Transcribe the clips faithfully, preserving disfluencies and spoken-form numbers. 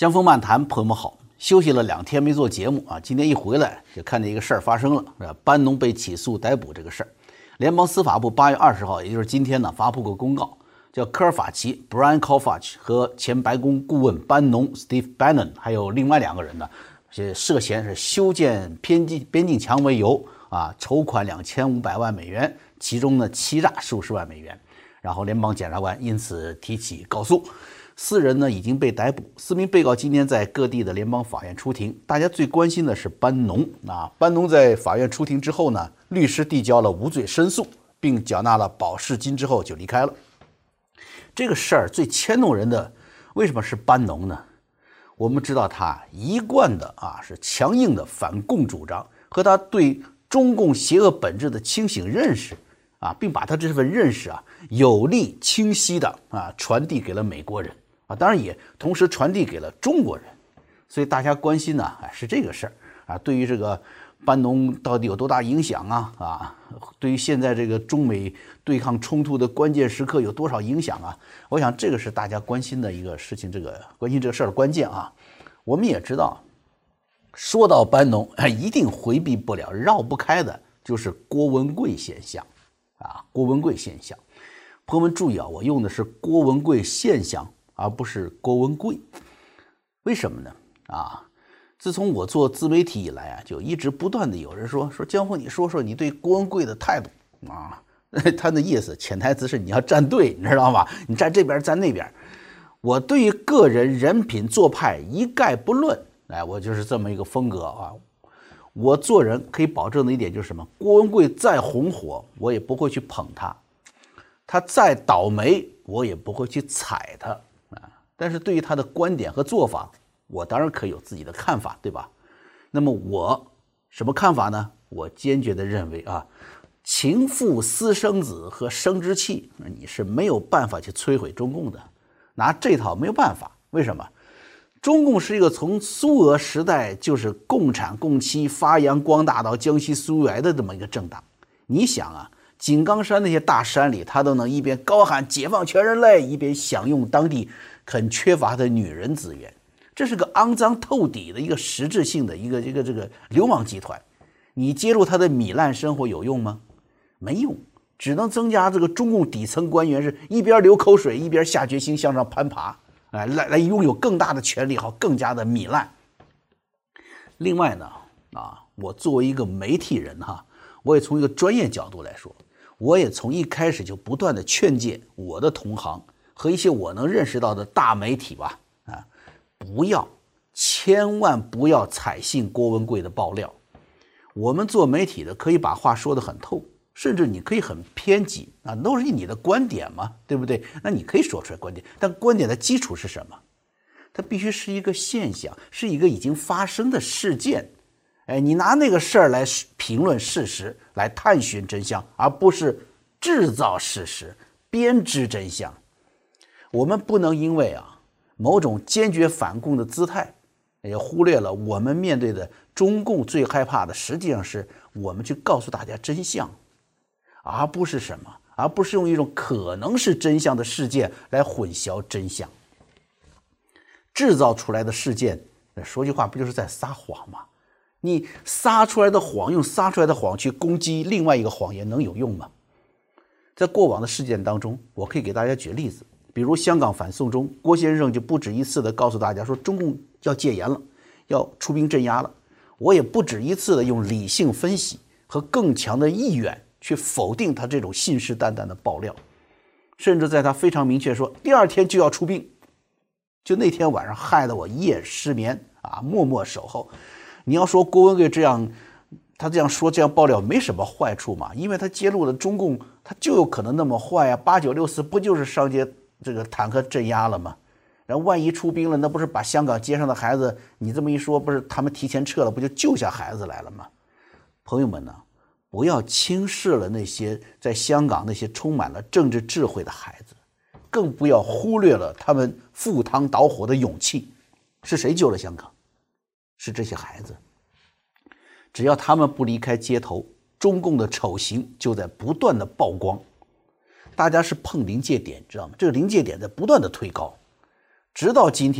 江峰漫谈，朋友们好。休息了两天没做节目啊，今天一回来就看见一个事儿发生了，是班农被起诉逮捕这个事儿。联邦司法部八月二十号，也就是今天呢，发布个公告，叫科尔法奇 Brian Kolfage 和前白宫顾问班农 Steve Bannon 还有另外两个人呢，涉嫌是修建边境边境墙为由啊，筹款两千五百万美元，其中呢欺诈数十万美元。然后联邦检察官因此提起告诉。四人呢已经被逮捕，四名被告今天在各地的联邦法院出庭。大家最关心的是班农啊，班农在法院出庭之后呢，律师递交了无罪申诉，并缴纳了保释金之后就离开了。这个事儿最牵动人的为什么是班农呢？我们知道他一贯的啊是强硬的反共主张和他对中共邪恶本质的清醒认识啊，并把他这份认识啊有力清晰的啊传递给了美国人。啊，当然也同时传递给了中国人，所以大家关心呢，哎，是这个事儿啊。对于这个班农到底有多大影响啊？啊，对于现在这个中美对抗冲突的关键时刻有多少影响啊？我想这个是大家关心的一个事情，这个关心这个事儿的关键啊。我们也知道，说到班农，哎，一定回避不了、绕不开的就是郭文贵现象啊，郭文贵现象。朋友们注意啊，我用的是郭文贵现象。而不是郭文贵，为什么呢？啊，自从我做自媒体以来啊，就一直不断的有人说说江峰，你说说你对郭文贵的态度啊。他的意思潜台词是你要站队，你知道吗？你站这边站那边。我对于个人人品做派一概不论，哎，我就是这么一个风格啊。我做人可以保证的一点就是什么？郭文贵再红火，我也不会去捧他；他再倒霉，我也不会去踩他。但是对于他的观点和做法，我当然可以有自己的看法，对吧？那么我什么看法呢？我坚决的认为啊，情妇私生子和生殖器，你是没有办法去摧毁中共的，拿这套没有办法。为什么？中共是一个从苏俄时代就是共产共妻发扬光大到江西苏维埃的这么一个政党。你想啊，井冈山那些大山里，他都能一边高喊解放全人类，一边享用当地很缺乏的女人资源，这是个肮脏透底的一个实质性的一个一个这个流氓集团。你揭露他的糜烂生活有用吗？没用，只能增加这个中共底层官员是一边流口水一边下决心向上攀爬，哎，来来拥有更大的权力，好更加的糜烂。另外呢，啊，我作为一个媒体人哈，我也从一个专业角度来说，我也从一开始就不断的劝诫我的同行。和一些我能认识到的大媒体吧，啊，不要，千万不要采信郭文贵的爆料。我们做媒体的可以把话说得很透，甚至你可以很偏激啊，都是你的观点嘛，对不对？那你可以说出来观点，但观点的基础是什么？它必须是一个现象，是一个已经发生的事件。哎，你拿那个事儿来评论事实，来探寻真相，而不是制造事实、编织真相。我们不能因为啊某种坚决反共的姿态，也忽略了我们面对的中共最害怕的，实际上是我们去告诉大家真相，而不是什么，而不是用一种可能是真相的事件来混淆真相。制造出来的事件，说句话不就是在撒谎吗？你撒出来的谎，用撒出来的谎去攻击另外一个谎言，能有用吗？在过往的事件当中，我可以给大家举例子。比如香港反送中，郭先生就不止一次的告诉大家说中共要戒严了，要出兵镇压了。我也不止一次的用理性分析和更强的意愿去否定他这种信誓旦旦的爆料，甚至在他非常明确说第二天就要出兵，就那天晚上害得我一夜失眠啊，默默守候。你要说郭文贵这样，他这样说这样爆料没什么坏处嘛？因为他揭露了中共，他就有可能那么坏啊！八九六四不就是上街这个坦克镇压了吗？然后万一出兵了，那不是把香港街上的孩子，你这么一说，不是他们提前撤了，不就救下孩子来了吗？朋友们呢，不要轻视了那些在香港那些充满了政治智慧的孩子，更不要忽略了他们赴汤蹈火的勇气。是谁救了香港？是这些孩子。只要他们不离开街头，中共的丑行就在不断的曝光。大家是碰临界点，知道吗？这个临界点在不断的推高，直到今天，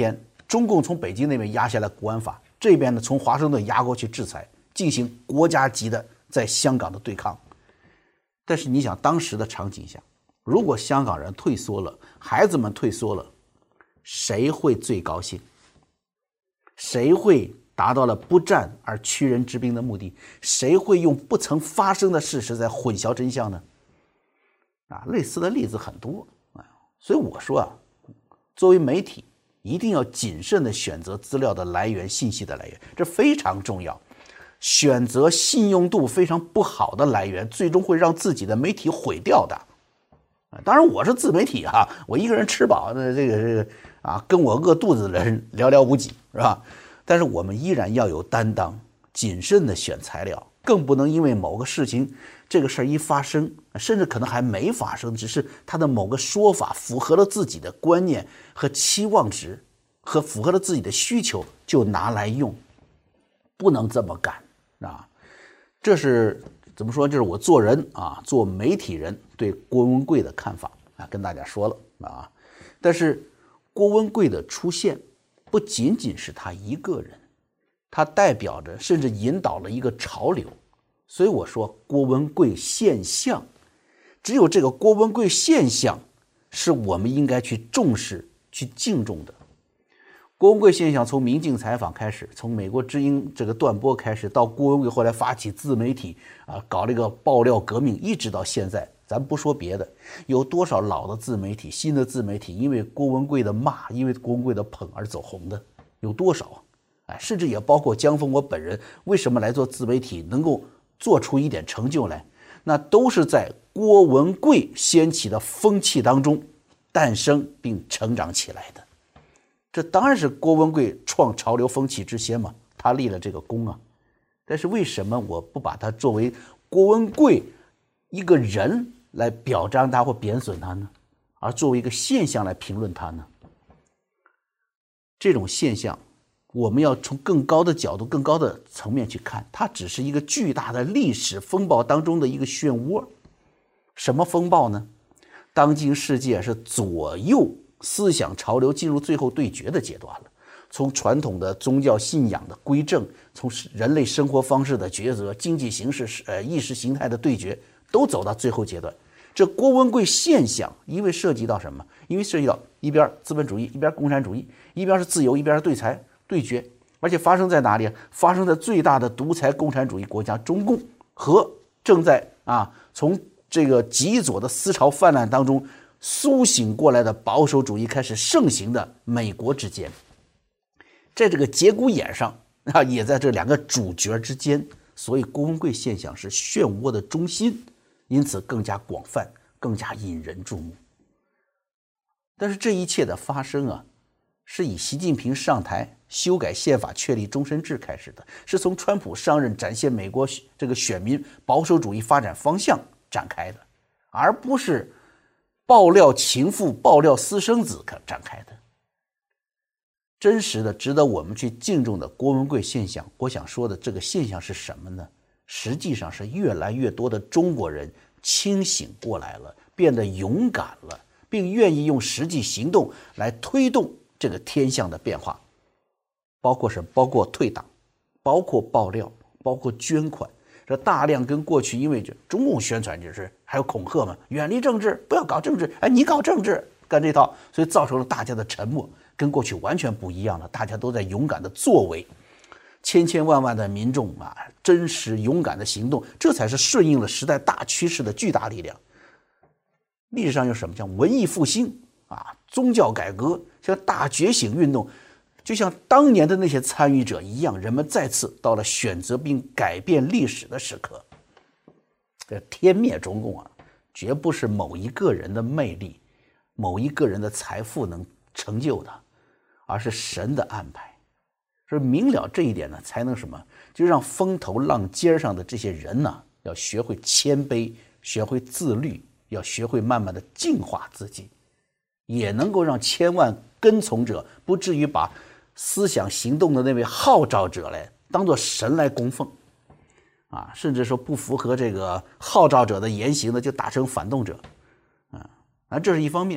中共从北京那边压下来国安法，这边呢从华盛顿压过去制裁，进行国家级的在香港的对抗。但是你想当时的场景下，如果香港人退缩了，孩子们退缩了，谁会最高兴？谁会达到了不战而屈人之兵的目的？谁会用不曾发生的事实在混淆真相呢？啊，类似的例子很多啊，所以我说啊，作为媒体一定要谨慎的选择资料的来源、信息的来源，这非常重要。选择信用度非常不好的来源，最终会让自己的媒体毁掉的。当然，我是自媒体啊，我一个人吃饱的这个这个啊，跟我饿肚子的人寥寥无几，是吧？但是我们依然要有担当，谨慎的选材料，更不能因为某个事情，这个事儿一发生，甚至可能还没发生，只是他的某个说法符合了自己的观念和期望值，和符合了自己的需求，就拿来用，不能这么干啊！这是怎么说？这是我做人啊，做媒体人对郭文贵的看法啊，跟大家说了啊。但是郭文贵的出现不仅仅是他一个人，他代表着甚至引导了一个潮流。所以我说郭文贵现象，只有这个郭文贵现象是我们应该去重视、去敬重的。郭文贵现象从民镜采访开始，从美国之音这个断播开始，到郭文贵后来发起自媒体啊，搞这个爆料革命，一直到现在，咱不说别的，有多少老的自媒体、新的自媒体因为郭文贵的骂、因为郭文贵的捧而走红的，有多少啊？哎，甚至也包括江峰我本人，为什么来做自媒体，能够做出一点成就来，那都是在郭文贵掀起的风气当中诞生并成长起来的。这当然是郭文贵创潮流风气之先嘛，他立了这个功啊。但是为什么我不把他作为郭文贵一个人来表彰他或贬损他呢？而作为一个现象来评论他呢？这种现象我们要从更高的角度、更高的层面去看，它只是一个巨大的历史风暴当中的一个漩涡。什么风暴呢？当今世界是左右思想潮流进入最后对决的阶段了，从传统的宗教信仰的归正，从人类生活方式的抉择，经济形势、呃意识形态的对决，都走到最后阶段。这郭文贵现象，因为涉及到什么？因为涉及到一边资本主义，一边共产主义，一边是自由，一边是对裁对决，而且发生在哪里？发生在最大的独裁共产主义国家中共和正在啊从这个极左的思潮泛滥当中苏醒过来的保守主义开始盛行的美国之间，在这个节骨眼上啊，也在这两个主角之间，所以郭文贵现象是漩涡的中心，因此更加广泛，更加引人注目。但是这一切的发生啊，是以习近平上台修改宪法确立终身制开始的，是从川普上任展现美国这个选民保守主义发展方向展开的，而不是爆料情妇、爆料私生子展开的。真实的值得我们去敬重的郭文贵现象，我想说的这个现象是什么呢？实际上是越来越多的中国人清醒过来了，变得勇敢了，并愿意用实际行动来推动这个天象的变化，包括什么？包括退党，包括爆料，包括捐款。这大量跟过去因为这中共宣传就是还有恐吓嘛，远离政治，不要搞政治，哎，你搞政治干这套，所以造成了大家的沉默，跟过去完全不一样了。大家都在勇敢的作为，千千万万的民众啊，真实勇敢的行动，这才是顺应了时代大趋势的巨大力量。历史上有什么叫文艺复兴啊，宗教改革，像大觉醒运动，就像当年的那些参与者一样，人们再次到了选择并改变历史的时刻。这天灭中共啊，绝不是某一个人的魅力、某一个人的财富能成就的，而是神的安排。所以明了这一点呢，才能什么？就让风头浪尖上的这些人呢，要学会谦卑，学会自律，要学会慢慢的净化自己，也能够让千万跟从者不至于把思想行动的那位号召者来当作神来供奉啊，甚至说不符合这个号召者的言行的就打成反动者啊，啊，这是一方面。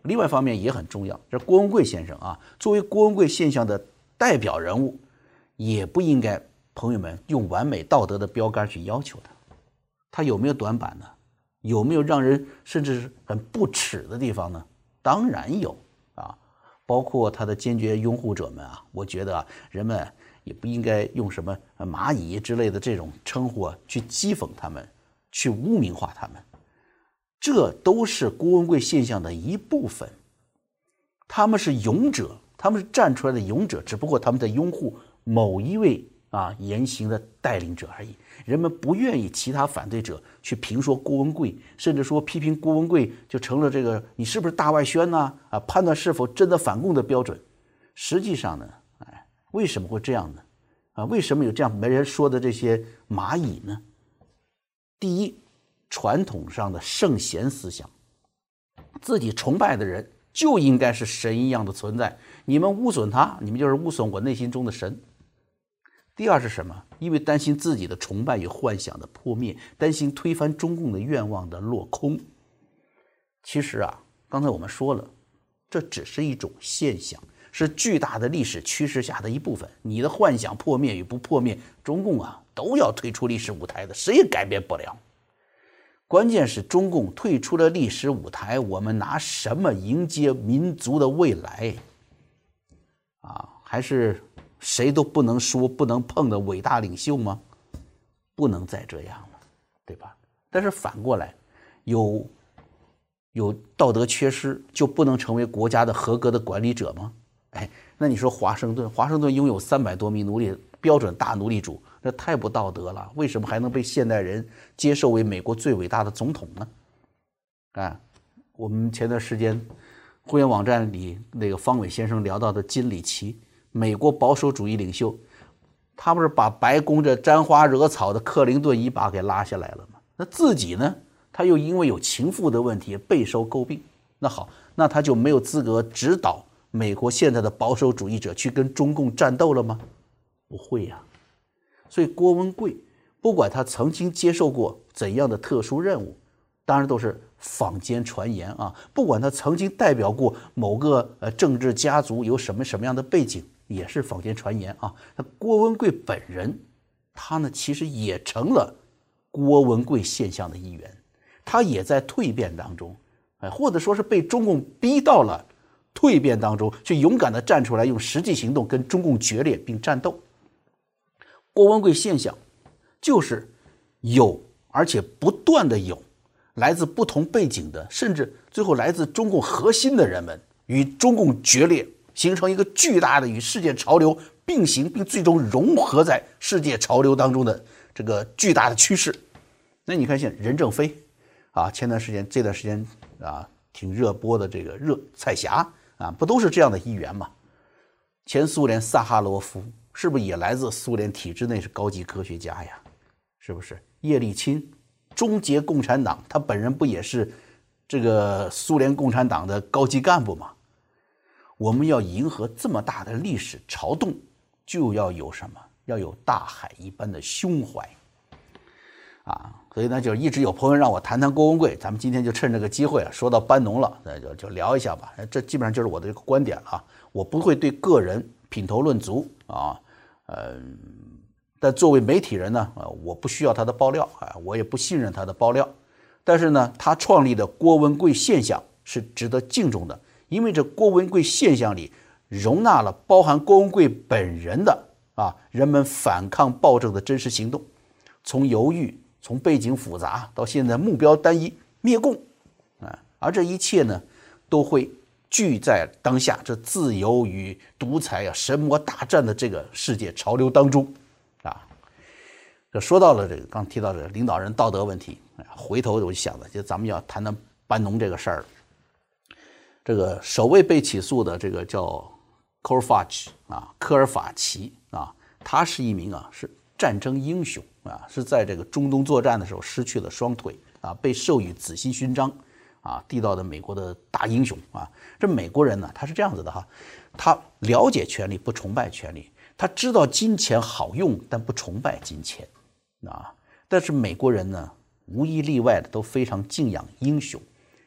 另外一方面也很重要，这郭文贵先生啊，作为郭文贵现象的代表人物，也不应该朋友们用完美道德的标杆去要求他。他有没有短板呢？有没有让人甚至是很不耻的地方呢？当然有啊，包括他的坚决拥护者们啊，我觉得啊，人们也不应该用什么蚂蚁之类的这种称呼啊，去讥讽他们，去污名化他们。这都是郭文贵现象的一部分，他们是勇者，他们是站出来的勇者，只不过他们在拥护某一位啊言行的带领者而已。人们不愿意其他反对者去评说郭文贵，甚至说批评郭文贵就成了这个你是不是大外宣呢？啊，判断是否真的反共的标准。实际上呢，哎，为什么会这样呢？啊，为什么有这样没人说的这些蚂蚁呢？第一，传统上的圣贤思想，自己崇拜的人就应该是神一样的存在，你们污损他，你们就是污损我内心中的神。第二是什么？因为担心自己的崇拜与幻想的破灭，担心推翻中共的愿望的落空。其实啊，刚才我们说了，这只是一种现象，是巨大的历史趋势下的一部分。你的幻想破灭与不破灭，中共啊都要退出历史舞台的，谁也改变不了。关键是中共退出了历史舞台，我们拿什么迎接民族的未来？啊，还是谁都不能说不能碰的伟大领袖吗？不能再这样了，对吧？但是反过来，有有道德缺失就不能成为国家的合格的管理者吗？哎，那你说华盛顿，华盛顿拥有三百多名奴隶，标准大奴隶主，这太不道德了。为什么还能被现代人接受为美国最伟大的总统呢？啊，我们前段时间会员网站里那个方伟先生聊到的金里奇，美国保守主义领袖，他不是把白宫这沾花惹草的克林顿一把给拉下来了吗？那自己呢，他又因为有情妇的问题备受诟病。那好，那他就没有资格指导美国现在的保守主义者去跟中共战斗了吗？不会呀、啊。所以郭文贵不管他曾经接受过怎样的特殊任务，当然都是坊间传言啊，不管他曾经代表过某个呃政治家族有什么什么样的背景，也是坊间传言啊。那郭文贵本人，他呢其实也成了郭文贵现象的一员，他也在蜕变当中，哎，或者说是被中共逼到了蜕变当中，去勇敢地站出来，用实际行动跟中共决裂并战斗。郭文贵现象就是有，而且不断的有来自不同背景的，甚至最后来自中共核心的人们与中共决裂，形成一个巨大的与世界潮流并行，并最终融合在世界潮流当中的这个巨大的趋势。那你看现在任正非啊，前段时间这段时间啊挺热播的这个热彩霞啊，不都是这样的一员吗？前苏联萨哈罗夫是不是也来自苏联体制内，是高级科学家呀？是不是？叶利钦终结共产党，他本人不也是这个苏联共产党的高级干部吗？我们要迎合这么大的历史潮动，就要有什么？要有大海一般的胸怀啊！所以呢，就一直有朋友让我谈谈郭文贵，咱们今天就趁这个机会啊，说到班农了，那就就聊一下吧。这基本上就是我的这个观点了啊，我不会对个人品头论足啊，呃，但作为媒体人呢，呃，我不需要他的爆料啊，我也不信任他的爆料。但是呢，他创立的郭文贵现象是值得敬重的，因为这郭文贵现象里容纳了包含郭文贵本人的啊人们反抗暴政的真实行动，从犹豫，从背景复杂到现在目标单一，灭共啊，而这一切呢，都会聚在当下这自由与独裁啊神魔大战的这个世界潮流当中啊。这说到了这个刚提到的领导人道德问题，回头我就想了，就咱们要谈谈班农这个事儿了。这个首位被起诉的这个叫科尔法奇啊，科尔法奇啊，他是一名啊是战争英雄啊，是在这个中东作战的时候失去了双腿啊，被授予紫心勋章啊，地道的美国的大英雄啊。这美国人呢，他是这样子的哈，他了解权力，不崇拜权力，他知道金钱好用，但不崇拜金钱啊。但是美国人呢，无一例外的都非常敬仰英雄，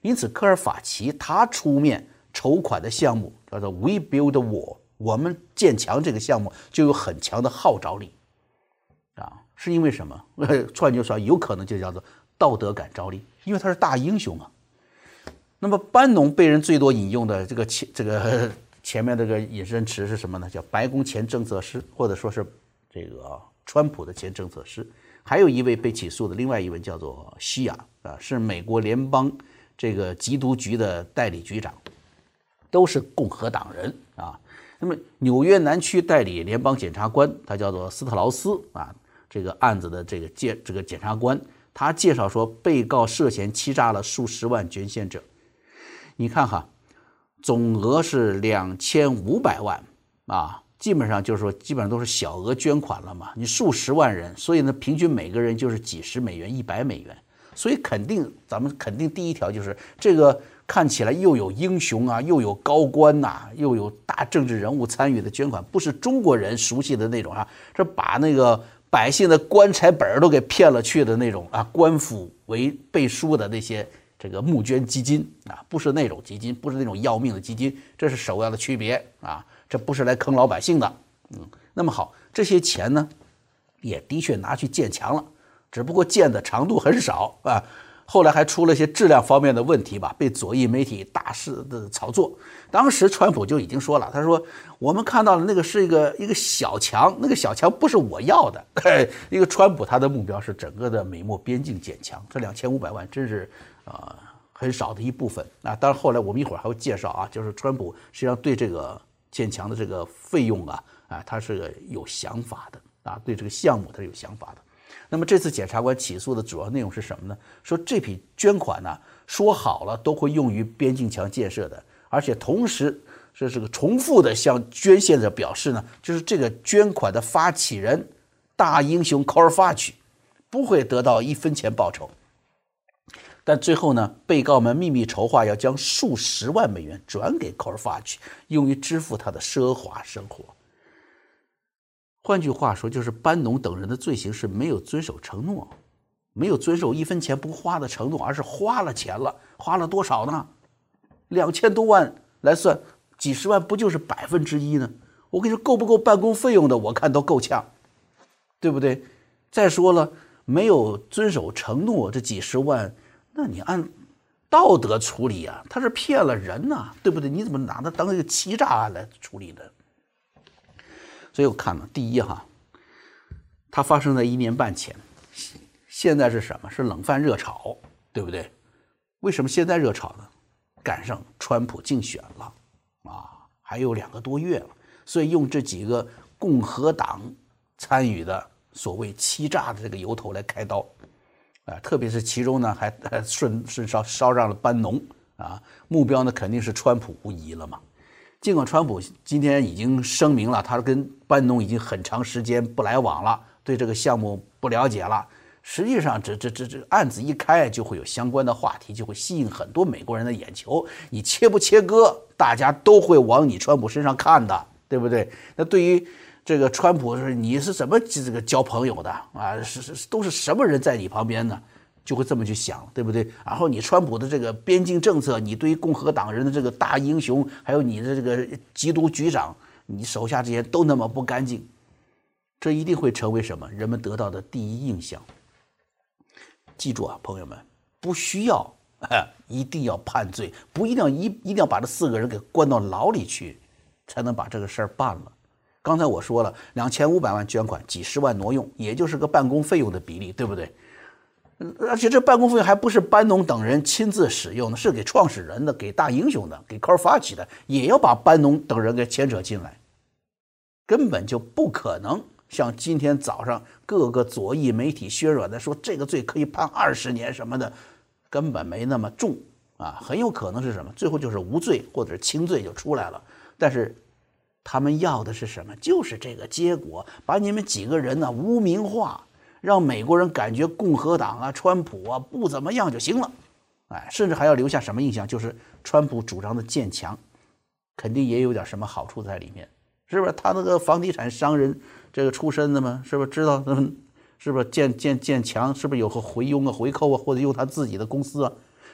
因此，科尔法奇他出面筹款的项目叫做 We Build a Wall， 我们建墙这个项目就有很强的号召力啊，是因为什么？换句话说，有可能就叫做道德感召力，因为他是大英雄啊。那么班农被人最多引用的这个前这个前面这个引申词是什么呢？叫白宫前政策师，或者说是这个川普的前政策师。还有一位被起诉的，另外一位叫做西亚啊，是美国联邦这个缉毒局的代理局长，都是共和党人啊。那么纽约南区代理联邦检察官，他叫做斯特劳斯啊，这个案子的这个介这个检察官，他介绍说，被告涉嫌欺诈了数十万捐献者。你看哈，总额是两千五百万啊。基本上就是说，基本上都是小额捐款了嘛。你数十万人，所以呢，平均每个人就是几十美元、一百美元。所以肯定，咱们肯定第一条就是这个看起来又有英雄啊，又有高官呐、啊，又有大政治人物参与的捐款，不是中国人熟悉的那种啊，这把那个百姓的棺材本都给骗了去的那种啊，官府为背书的那些这个募捐基金啊，不是那种基金，不是那种要命的基金，这是首要的区别啊。这不是来坑老百姓的，嗯，那么好，这些钱呢，也的确拿去建墙了，只不过建的长度很少啊。后来还出了一些质量方面的问题吧，被左翼媒体大肆的炒作。当时川普就已经说了，他说我们看到的那个是一个一个小墙，那个小墙不是我要的。一个川普他的目标是整个的美墨边境建墙，这两千五百万真是啊、呃、很少的一部分啊。当然后来我们一会儿还会介绍啊，就是川普实际上对这个建墙的这个费用啊，啊，他是有想法的啊，对这个项目他是有想法的。那么这次检察官起诉的主要内容是什么呢？说这笔捐款呢，说好了都会用于边境墙建设的，而且同时是这个重复的向捐献者表示呢，就是这个捐款的发起人大英雄科尔法奇不会得到一分钱报酬。但最后呢，被告们秘密筹划要将数十万美元转给科尔法奇，用于支付他的奢华生活。换句话说，就是班农等人的罪行是没有遵守承诺，没有遵守一分钱不花的承诺，而是花了钱了，花了多少呢？两千多万来算，几十万不就是百分之一呢？我跟你说，够不够办公费用的，我看都够呛，对不对？再说了，没有遵守承诺，这几十万。那你按道德处理啊，他是骗了人呐、啊，对不对？你怎么拿它当一个欺诈案来处理的？所以我看了，第一哈，它发生在一年半前，现在是什么？是冷饭热炒，对不对？为什么现在热炒呢？赶上川普竞选了啊，还有两个多月了，所以用这几个共和党参与的所谓欺诈的这个由头来开刀。啊，特别是其中呢，还还顺顺捎捎上了班农啊，目标呢肯定是川普无疑了嘛。尽管川普今天已经声明了，他跟班农已经很长时间不来往了，对这个项目不了解了。实际上，这这这这案子一开，就会有相关的话题，就会吸引很多美国人的眼球。你切不切割，大家都会往你川普身上看的，对不对？那对于这个川普是你是怎么这个交朋友的啊？是是都是什么人在你旁边呢？就会这么去想，对不对？然后你川普的这个边境政策，你对于共和党人的这个大英雄，还有你的这个缉毒局长，你手下这些都那么不干净，这一定会成为什么？人们得到的第一印象。记住啊，朋友们，不需要哎，一定要判罪，不一定要一一定要把这四个人给关到牢里去，才能把这个事儿办了。刚才我说了，两千五百万捐款，几十万挪用，也就是个办公费用的比例，对不对？而且这办公费用还不是班农等人亲自使用的，是给创始人的，给大英雄的，给科尔法奇的，也要把班农等人给牵扯进来，根本就不可能像今天早上各个左翼媒体渲染的说这个罪可以判二十年什么的，根本没那么重啊，很有可能是什么？最后就是无罪或者轻罪就出来了。但是他们要的是什么？就是这个结果，把你们几个人呢污名化。让美国人感觉共和党啊、川普啊不怎么样就行了，哎，甚至还要留下什么印象？就是川普主张的建墙，肯定也有点什么好处在里面，是不是？他那个房地产商人这个出身的嘛，是不是知道？是不是建建建墙？是不是有个回佣啊、回扣啊，或者用他自己的公司啊？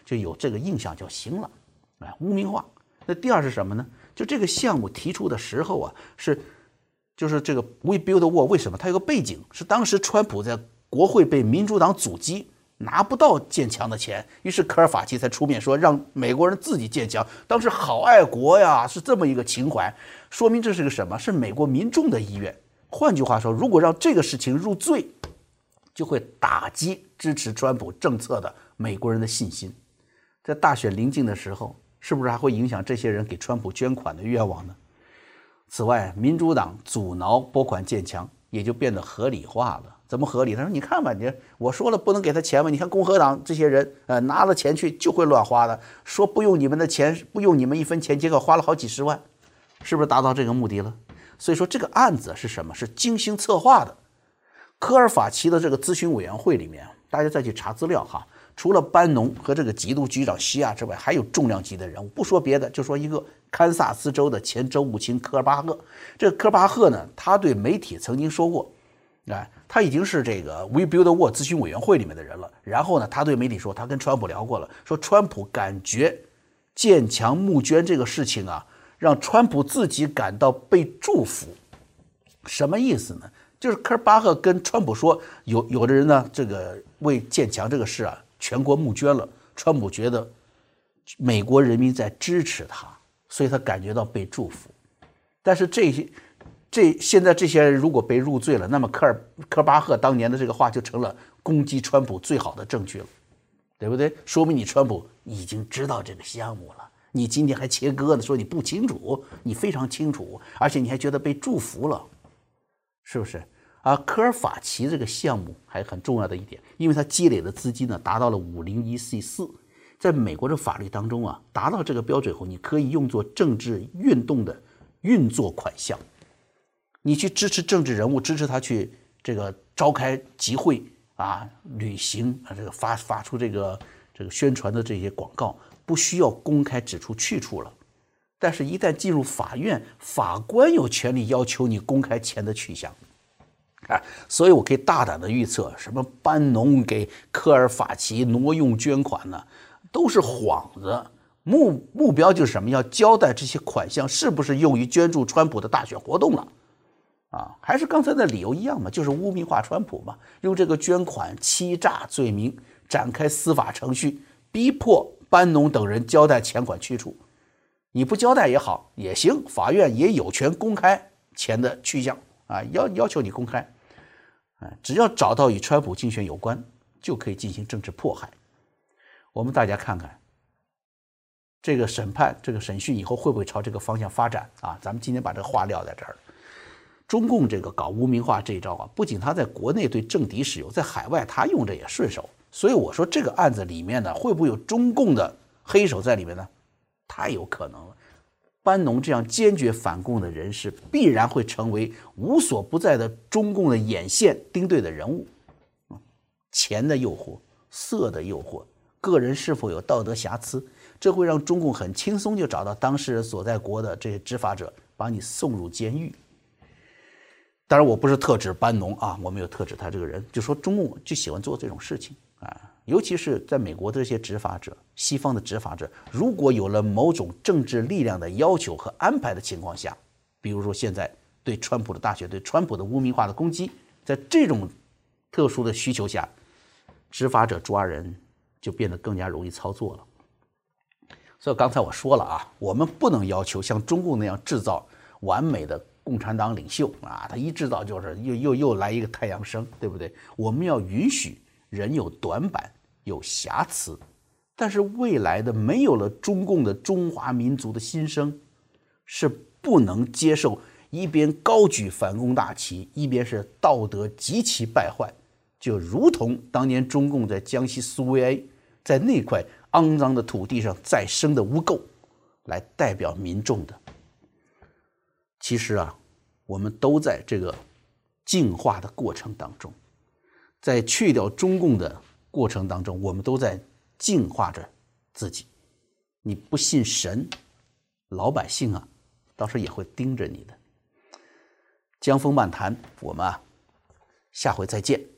就有这个印象就行了，哎，污名化。那第二是什么呢？就这个项目提出的时候啊，是就是这个 We Build Wall 为什么？它有个背景是当时川普在国会被民主党阻击，拿不到建墙的钱，于是科尔法奇才出面说让美国人自己建墙。当时好爱国呀，是这么一个情怀，说明这是个什么？是美国民众的意愿。换句话说，如果让这个事情入罪，就会打击支持川普政策的美国人的信心。在大选临近的时候，是不是还会影响这些人给川普捐款的愿望呢？此外，民主党阻挠拨款建墙也就变得合理化了。怎么合理？他说：“你看吧，你我说了不能给他钱嘛，你看共和党这些人，呃，拿了钱去就会乱花的，说不用你们的钱，不用你们一分钱，结果花了好几十万，是不是达到这个目的了？所以说这个案子是什么？是精心策划的。科尔法奇的这个咨询委员会里面，大家再去查资料哈。”除了班农和这个缉毒局长西亚之外，还有重量级的人物。不说别的，就说一个堪萨斯州的前州务卿科尔巴赫。这个科尔巴赫呢，他对媒体曾经说过，哎，他已经是这个 We Build Wall 咨询委员会里面的人了。然后呢，他对媒体说，他跟川普聊过了，说川普感觉建墙募捐这个事情啊，让川普自己感到被祝福。什么意思呢？就是科尔巴赫跟川普说，有有的人呢，这个为建墙这个事啊，全国募捐了，川普觉得美国人民在支持他，所以他感觉到被祝福。但是这些这现在这些人如果被入罪了，那么科尔科巴赫当年的这个话就成了攻击川普最好的证据了，对不对？说明你川普已经知道这个项目了，你今天还切割呢，说你不清楚，你非常清楚，而且你还觉得被祝福了，是不是？而科尔法奇这个项目还很重要的一点，因为它积累的资金呢达到了五零一 C 四，在美国的法律当中啊，达到这个标准后，你可以用作政治运动的运作款项。你去支持政治人物，支持他去这个召开集会啊、旅行啊，这个发发出这个这个宣传的这些广告，不需要公开指出去处了。但是，一旦进入法院，法官有权利要求你公开钱的去向。啊，所以我可以大胆的预测，什么班农给科尔法奇挪用捐款呢，都是幌子。目目标就是什么？要交代这些款项是不是用于捐助川普的大选活动了。啊，还是刚才的理由一样嘛，就是污名化川普嘛，用这个捐款欺诈罪名展开司法程序，逼迫班农等人交代钱款去处。你不交代也好也行，法院也有权公开钱的去向。啊，要要求你公开，啊，只要找到与川普竞选有关，就可以进行政治迫害。我们大家看看，这个审判、这个审讯以后会不会朝这个方向发展啊？咱们今天把这个话撂在这儿了。中共这个搞污名化这一招啊，不仅他在国内对政敌使用，在海外他用着也顺手。所以我说这个案子里面呢，会不会有中共的黑手在里面呢？太有可能了。班农这样坚决反共的人士，必然会成为无所不在的中共的眼线盯对的人物。钱的诱惑、色的诱惑、个人是否有道德瑕疵，这会让中共很轻松就找到当事人所在国的这些执法者，把你送入监狱。当然，我不是特指班农啊，我没有特指他这个人，就说中共就喜欢做这种事情啊。尤其是在美国的这些执法者，西方的执法者，如果有了某种政治力量的要求和安排的情况下，比如说现在对川普的大选、对川普的污名化的攻击，在这种特殊的需求下，执法者抓人就变得更加容易操作了。所以刚才我说了啊，我们不能要求像中共那样制造完美的共产党领袖啊，他一制造就是又又又来一个太阳升，对不对？我们要允许人有短板、有瑕疵，但是未来的没有了中共的中华民族的新生，是不能接受一边高举反攻大旗，一边是道德极其败坏，就如同当年中共在江西苏维埃在那块肮脏的土地上再生的污垢来代表民众的。其实啊，我们都在这个进化的过程当中，在去掉中共的过程当中，我们都在净化着自己。你不信神，老百姓啊，到时候也会盯着你的。江峰漫谈，我们啊，下回再见。